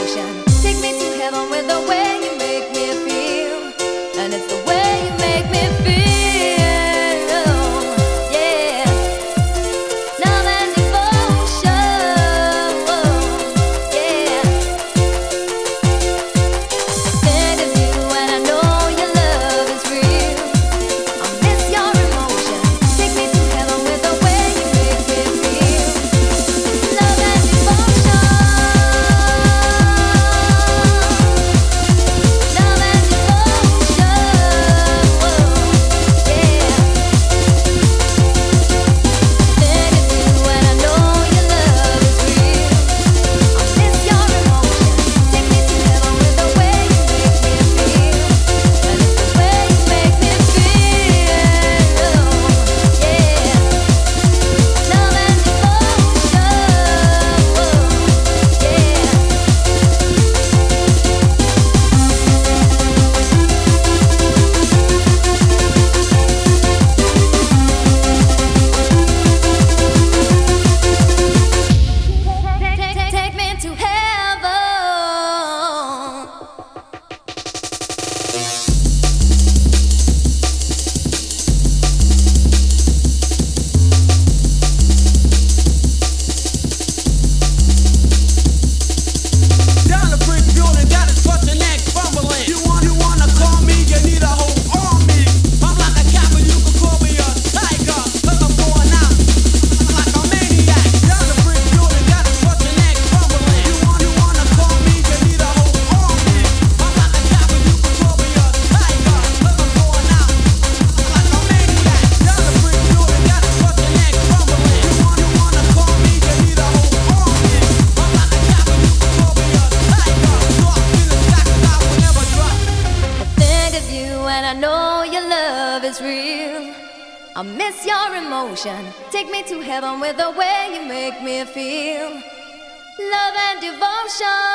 emotion. Take me to heaven with the way you make me feel, and it's the way you make me feel. Yeah, love and devotion. Yeah, think of you and I know your love is real. I miss your emotion. Take me to heaven with the way you make me feel. Love and devotion. Love and devotion. Yeah. Think of you and I know your love is real. I miss your emotion. Take me to heaven with the way you make me feel, and it's the way you make me feel. Yeah. Love and devotion. Take me to heaven. Down the brick building, got his butt and neck fumbling. You wanna call me? You need a whole army. I'm like a cat, but you can call me a tiger. 'Cause I'm going out like a maniac. Down the brick building, got his butt and neck fumbling. You wanna call me? You need a whole army. I'm like a cat, but you can call me a tiger. 'Cause I'm going out like a maniac. Down the brick building, got his butt and neck fumbling. You wanna call me? You need a whole army. I'm like a cat, but you can call me a tiger. So I'm feeling black 'cause I will never drop. I think of you and I know your love is real. I miss your emotion. Take me to heaven with the way you make me feel. Love and devotion.